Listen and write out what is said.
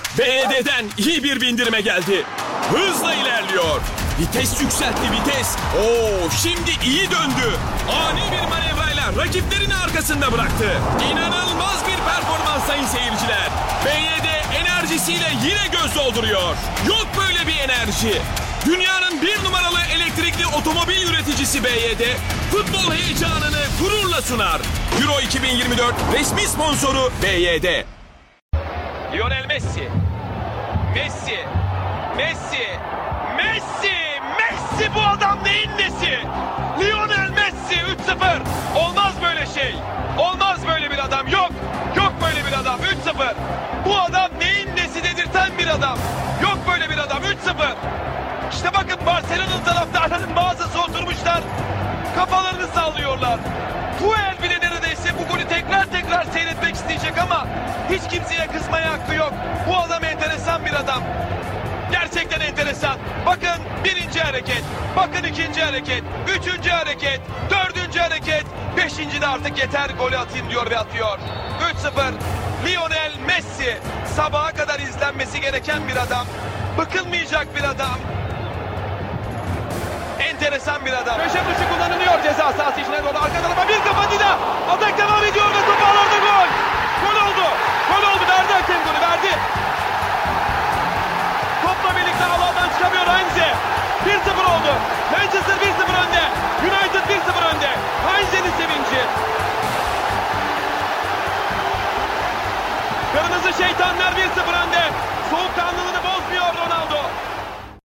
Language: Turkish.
BYD'den iyi bir bindirme geldi. Hızla ilerliyor. Vites yükseltti, vites. Şimdi iyi döndü. Ani bir manevrayla rakiplerini arkasında bıraktı. İnanılmaz bir performans sayın seyirciler. BYD enerjisiyle yine göz dolduruyor. Yok böyle bir enerji. Dünyanın 1 numaralı elektrikli otomobil üreticisi BYD, futbol heyecanını gururla sunar. Euro 2024 resmi sponsoru BYD. Lionel Messi. Messi. Bu adam neyin nesi? Lionel Messi 3-0. Olmaz böyle şey. Olmaz böyle bir adam. Yok böyle bir adam. 3-0. Bu adam neyin nesi dedirten bir adam. Yok böyle bir adam. 3-0. İşte bakın Barcelona'nın taraftarlarının bazısı oturmuşlar. Kafalarını sallıyorlar. Bu el bile neredeyse bu golü tekrar seyretmek isteyecek ama hiç kimseye kızmaya hakkı yok. Bu adam enteresan bir adam. Gerçekten enteresan. Bakın birinci hareket, bakın ikinci hareket, üçüncü hareket, dördüncü hareket, beşinci de artık yeter golü atayım diyor ve atıyor. 3-0. Lionel Messi sabaha kadar izlenmesi gereken bir adam. Bıkılmayacak bir adam. Enteresan bir adam. Köşe vuruşu kullanılıyor ceza sahası içine doğru. Arka tarafa bir kafa Dida. Atak devam ediyor ve top ağlarda gol. Gol oldu. Verdi hakem golü verdi. Topla birlikte alandan çıkamıyor Heinze. 1-0 oldu. Manchester 1-0 önde. United 1-0 önde. Heinze'nin sevinci. Kırmızı şeytanlar 1-0 önde. Soğukkanlılığını bozmuyor Ronaldo.